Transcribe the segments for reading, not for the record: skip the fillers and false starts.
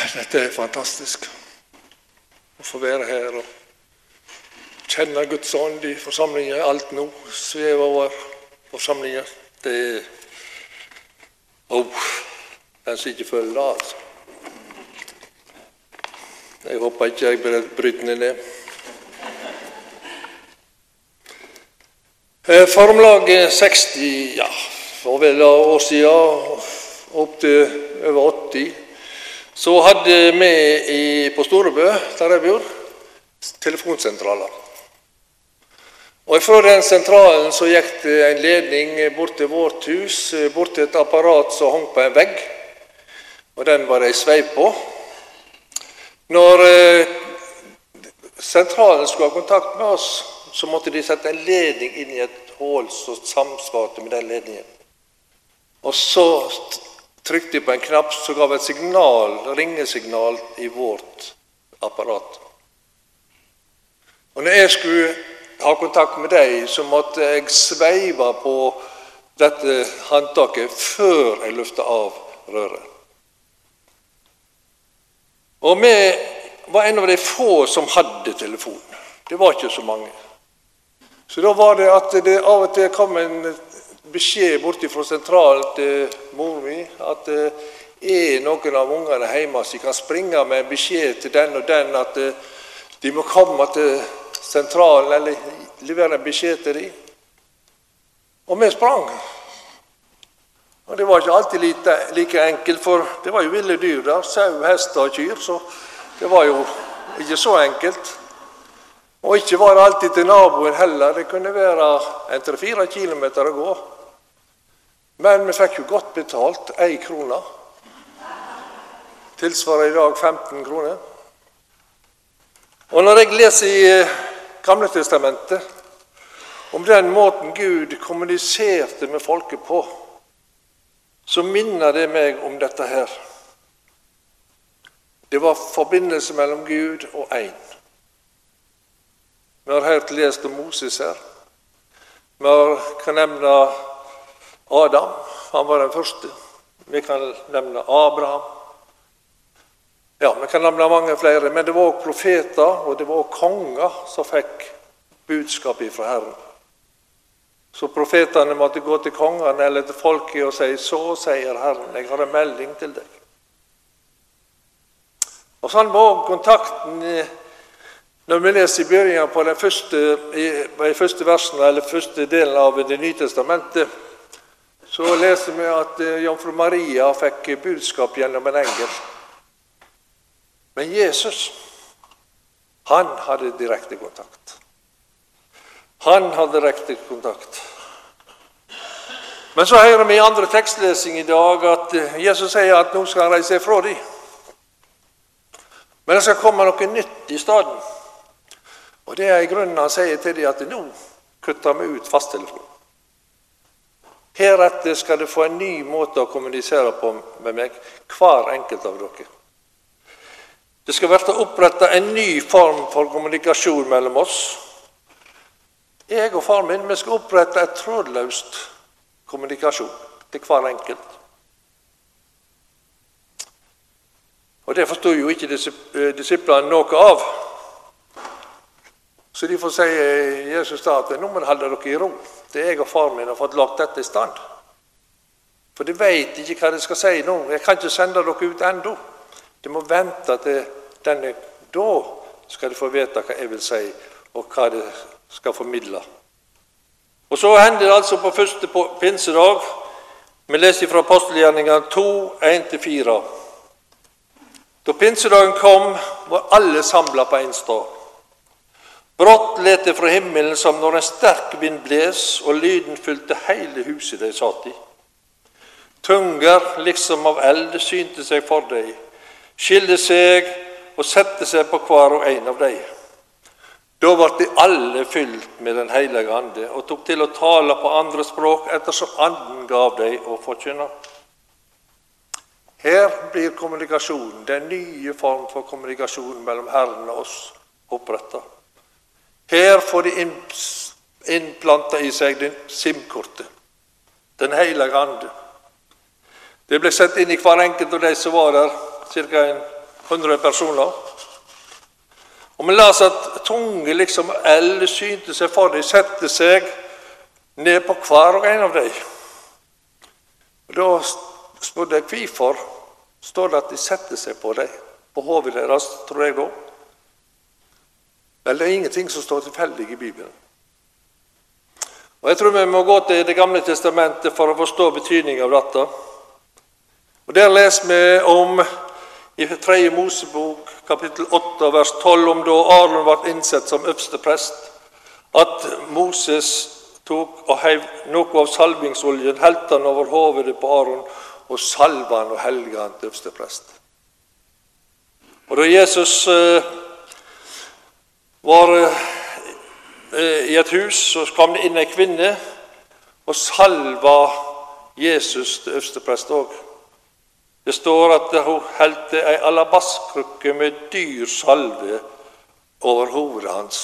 Dette fantastisk. Å få være her og kjenne Guds ånd i forsamlingen. Alt nå svever over forsamlingen. Det er den som ikke føler det, altså. Jeg håper ikke jeg bryter ned. Formlag 60, for vel år siden, opp til over 80, så hadde vi på Storebø, der jeg bor, telefonsentraler. Og fra den sentralen så gikk det en ledning bort til vårt hus, bort til et apparat som hang på en vegg, og den var det sveip på. Når sentralen skulle ha kontakt med oss, så måtte de sette en ledning inn i et hål som samsvarte med den ledningen. Og så trykte de på en knapp som gav et signal, ringesignal i vårt apparat. Og når jeg skulle ha kontakt med deg, så måtte jeg sveive på dette håndtaket før jeg løftet av røret. Og vi var en av de få som hadde telefon. Det var ikke så mange. Så da var det at det av og til kom en beskjed bort fra sentralen til mor mi, at noen av ungene hjemme som kan springe med en beskjed til den og den, at de må komme til sentralen eller levere en beskjed til dem. Og vi sprang. Og det var ikke alltid like enkelt, for det var jo ville dyr der, sau, hester og kyr, så det var jo ikke så enkelt. Og ikke var det alltid til naboen heller, det kunne være 3-4 kilometer å gå. Men vi fikk jo godt betalt, 1 krone. Tilsvarer i dag 15 kroner. Og når jeg leser i Gamle testamentet om den måten Gud kommuniserte med folket på, så minner det meg om dette her. Det var forbindelse mellom Gud og en. Vi har hørt lest om Moses her. Vi kan nevne Adam, han var den første. Vi kan nevne Abraham. Ja, vi kan nevne mange flere, men det var også profeter, og det var også konger som fikk budskapet fra Herren. Så profetene måtte gå til kongene eller til folket og si, så sier Herren, jeg har en melding til deg. Og sånn var kontakten, når vi leser i begynnelsen på den første versen, eller første delen av Det nye testamentet, så leser vi at jomfru Maria fikk budskap gjennom en engel. Men Jesus, han hadde direkte kontakt. Han hadde direkte kontakt. Men så hører vi i andre tekstlesing i dag at Jesus sier at nå skal han reise fra dem. Men det skal komme noe nytt i stedet. Og det er i grunnen han sier til dem at nå kutter vi ut fasttelefonen. Heretter skal du få en ny måte å kommunisere på med meg, hver enkelt av dere. Det skal være opprettet en ny form for kommunikasjon mellom oss. Jeg og far min, vi skal opprette et trådløst kommunikasjon til hver enkelt. Og det forstod jo ikke disiplene noe av. Så de får si Jesus da at nå må holde dere i ro. Det er jeg og far min har fått lagt dette i stand. For de vet ikke hva de skal si nå. Jeg kan ikke sende dere ut enda. De må vente til denne. Da skal de få vite hva jeg vil si, og hva de skal formidle. Og så hender det altså på første pinsedag. Vi leser fra Apostelgjerningene 2, 1-4. Da pinsedagen kom, var alle samlet på en sted. Brått let det fra himmelen som når en sterk vind bles, og lyden fylte hele huset de satt i. Tunger, liksom av eld, synte seg for dem, skilte seg og sette seg på hver og en av dem. Da ble de alle fylt med den hellige ande, og tok til å tale på andre språk, ettersom anden gav dem å forkynne. Her blir kommunikasjonen, den nye form for kommunikasjon mellom Herren og oss, opprettet. Her får de innplantet i seg den simkortet, den hellige ande. Det ble sett inn i hver enkelt av de som var der, cirka 100 personer. Og vi leser at tunge liksom eld synte seg for dem, sette seg ned på hver og en av dem. Og da spurte jeg hvorfor står det at de setter seg på dem, på hovedet deres, tror jeg da. Vel, det er ingenting som står tilfeldig i Bibelen. Og jeg tror vi må gå til Det gamle testamentet for å forstå betydningen av dette. Og der leser vi om i 3. Mosebok, kapittel 8, vers 12, om da Aron ble innsett som øverste prest, at Moses tok og heiv noe av salvingsoljen, helte han over hovedet på Aron, og salva han og helga han til øverste prest. Og da Jesus var i et hus, så kom det inn en kvinne og salva Jesus til øverste prest også. Det står at hun helte en alabastkrukke med dyr salve over hovedet hans.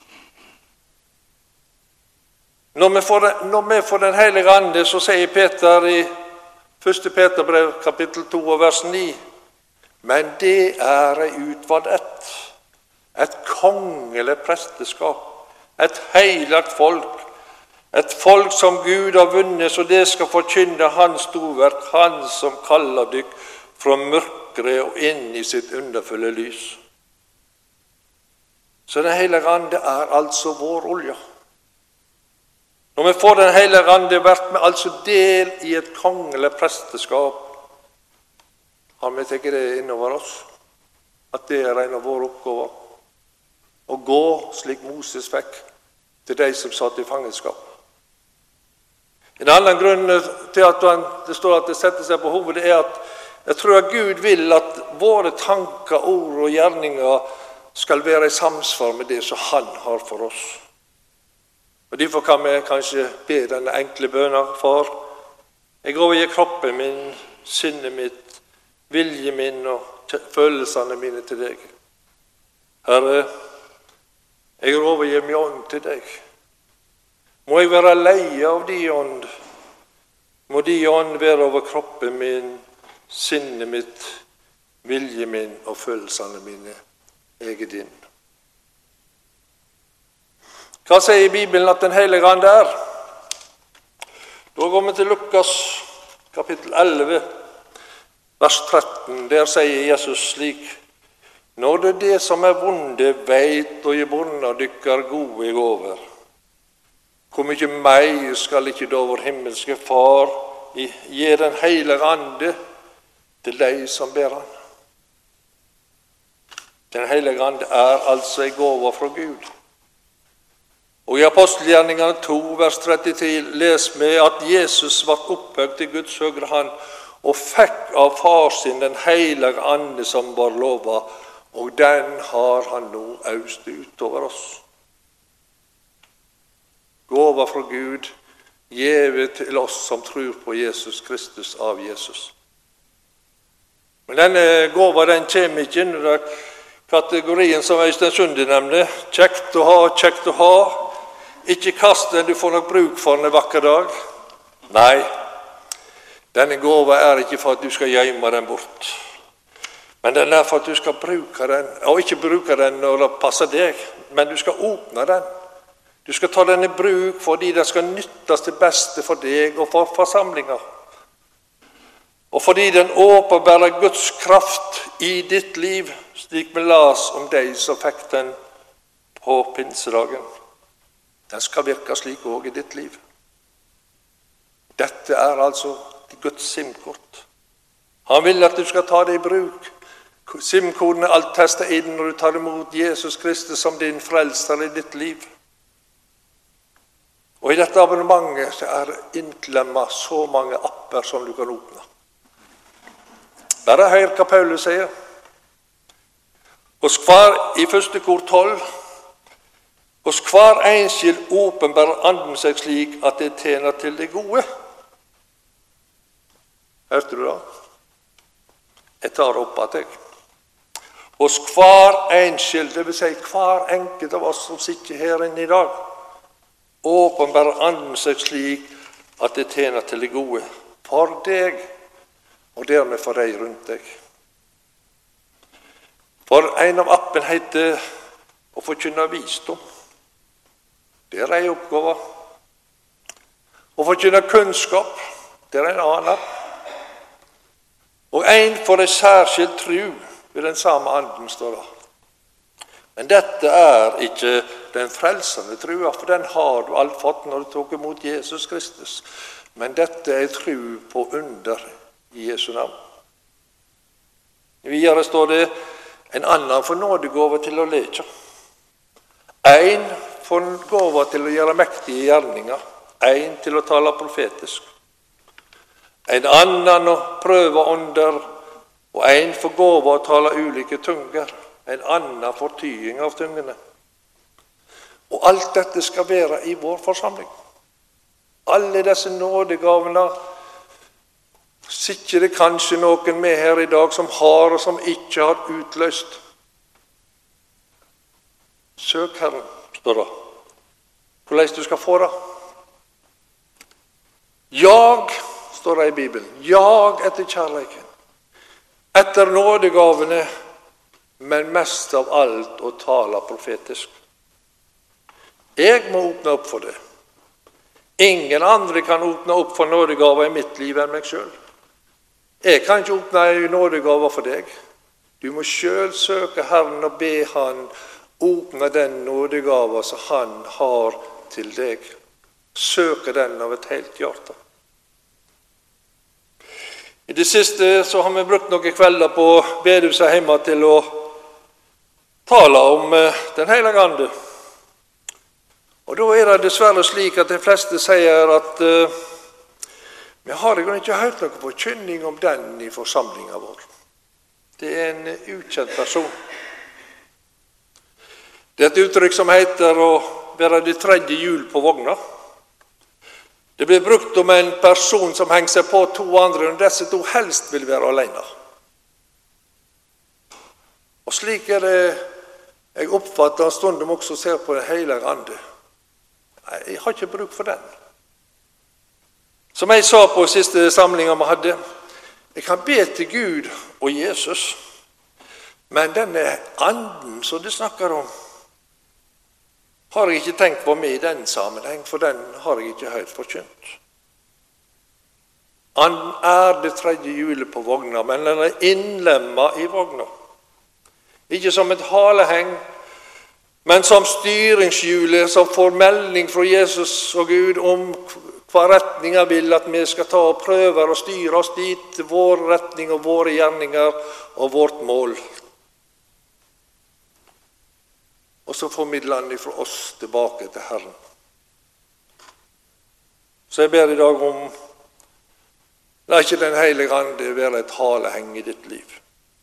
Når vi får den Hellige Ande, så sier Peter i 1. Peterbrev, kapittel 2, vers 9, men det er ei utvalgt ett, et kongelig presteskap, et helligt folk, et folk som Gud har vunnet, så det skal forkynne hans storverk, han som kaller dykk fra mørkere og inn i sitt underfulle lys. Så den Hellige Ande er altså vår olje. Når vi får den Hellige Ande, blir vi altså del i et kongelig presteskap. Har vi tatt det innover oss? At det er en av våre oppgaver? Å gå slik Moses fikk til de som satt i fangenskap. En annen grunn til at det står at det setter seg på hovedet, er at jeg tror at Gud vil at våre tanker, ord og gjerninger skal være i samsvar med det som han har for oss. Og derfor kan vi kanskje be denne enkle bønnen: Far, jeg overgir kroppen min, sinnet mitt, vilje min og følelsene mine til deg. Herre, jeg overgir min ånd til deg. Må jeg være leie av din ånd. Må din ånd være over kroppen min, sinnet mitt, vilje min og følelsene mine. Jeg er din. Hva sier Bibelen at den Hellige Ande er? Da går vi til Lukas, kapittel 11, vers 13. Der sier Jesus slik: Når det som er vonde veit og i bånda dykker gode over, hvor mye mer skal ikke da vår himmelske Far gi den Hellige Ande til de som ber han? Den Hellige Ande er altså en gåva fra Gud. Og i Apostelgjerningene 2, vers 33 leser vi at Jesus ble opphøyd til Guds høyre hånd og fikk av far sin den Hellige Ande som var lovet, og den har han nå øst utover oss. Gåva fra Gud, givet til oss som tror på Jesus Kristus av Jesus. Men denne gåva, den kommer ikke inn under kategorien som Øystein Sunde nevnte: kjekt å ha, kjekt å ha. Ikke kast den, du får nok bruk for den en vakker dag. Nei, denne gåva er ikke for at du skal gjemme den bort. Men den er for at du skal bruke den, og ikke bruke den når det passer deg, men du skal åpne den. Du skal ta den i bruk fordi den skal nyttes til beste for deg og for forsamlinger. Og fordi den åpenbærer Guds kraft i ditt liv, slik vi las om deg som fikk den på pinsedagen. Den skal virke slik også i ditt liv. Dette er altså Guds SIM-kort. Han vil at du skal ta det i bruk. SIM-koden er alt testet inn når du tar imot Jesus Kristus som din frelser i ditt liv. Og i dette abonnementet så er det innklemmet så mange apper som du kan åpne. Bare hør hva Paulus sier. Hos hver, i 1. kor 12, hos hver enskild åpenbærer anden seg slik at det tjener til det gode. Hørte du da? Jeg tar opp at jeg. Hos hver enskild, det vil si hver enkelt av oss som sitter her inne i dag, åpenbærer anden seg slik at det tjener til det gode for deg, og dermed for deg rundt deg. For en av appen heter å forkynne visdom. Det er en oppgave. Å forkynne kunnskap, det er en annen app. Og en for en særskilt tro ved den samme anden, står det. Men dette er ikke den frelsende trua, for den har du alt fått når du tok imot Jesus Kristus. Men dette er tro på under i Jesu navn. Videre står det en annen for nådegåve til å leke. En for gåva til å gjøre mektige gjerninger, en til å tale profetisk. En annen å prøve ånder, og en for gåva å tale ulike tunger, en annen for tying av tungene. Og alt dette skal være i vår forsamling. Alle disse nådegavene sitter det kanskje noen med her i dag som har og som ikke har utløst. Søk Herren, står det. Hvordan du skal få det? Jag, står det i Bibelen. Jag etter kjærleiken. Etter nådegavene, men mest av alt å tale profetisk. Jeg må åpne opp for det. Ingen andre kan åpne opp for nådegaver i mitt liv enn meg selv. Jeg kan ikke åpne en nådegave for deg. Du må selv søke Herren og be Han åpne den nådegave som Han har til deg. Søke den av et helt hjerte. I det siste så har vi brukt noen kvelder på bedehuset hjemme til å tale om Den Hellige Ande. Og da er det dessverre slik at de fleste sier at vi har ikke hørt noe forkynning om den i forsamlingen vår. Det er en ukjent person. Det er et uttrykk som heter å være det tredje hjul på vogna. Det blir brukt om en person som henger seg på to andre, og disse to helst vil være alene. Og slik er det jeg oppfatter en stund om også ser på Den Hellige Ande. Jeg har ikke bruk for den. Som jeg sa på siste samlingen vi hadde, jeg kan be til Gud og Jesus, men denne anden som det snakker om, har jeg ikke tenkt på med i den sammenheng, for den har jeg ikke hørt forkynt. Han er det tredje hjulet på vogna, men den er innlemmet i vogna. Ikke som et haleheng, men som styringshjulet som får melding fra Jesus og Gud om hva retning han vil at vi skal ta og prøve å styre oss dit, vår retning og våre gjerninger og vårt mål. Og så formidler han fra oss tilbake til Herren. Så jeg ber i dag om, la ikke Den Hellige Ande være et haleheng i ditt liv.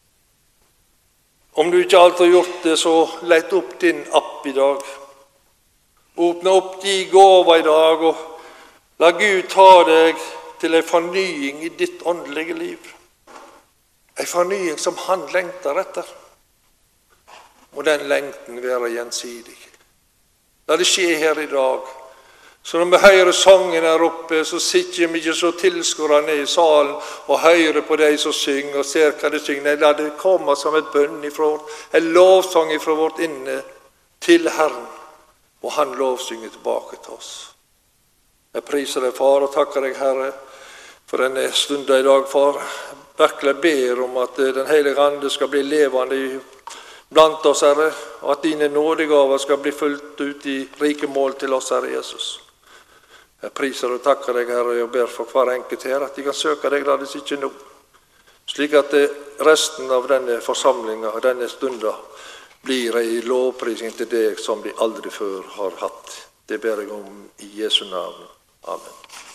Om du ikke alt har gjort det, så let opp din app i dag. Åpne opp de gåver i dag, og la Gud ta deg til en fornying i ditt åndelige liv. En fornying som han lengter etter. Må den lengten være gjensidig. La det skje her i dag. Så når vi hører sangen her oppe, så sitter vi ikke så tilskuere ned i salen og hører på de som synger og ser hva de synger. Nei, la det komme som et bønn ifra, en lovsang ifra vårt inne til Herren, og han lovsynger tilbake til oss. Jeg priser deg, Far, og takker deg, Herre, for denne stunden i dag, Far. Virkelig ber om at Den Hellige Ande skal bli levende blant oss, Herre, og at dine nådegaver skal bli fulgt ut i rike mål til oss, Herre Jesus. Jeg priser og takker deg, Herre, og ber for hver enkelt her, at de kan søke deg, la det ikke nå, slik at resten av denne forsamlingen og denne stunden blir en lovprisning til deg som de aldri før har hatt. Det ber jeg om i Jesu navn. Amen.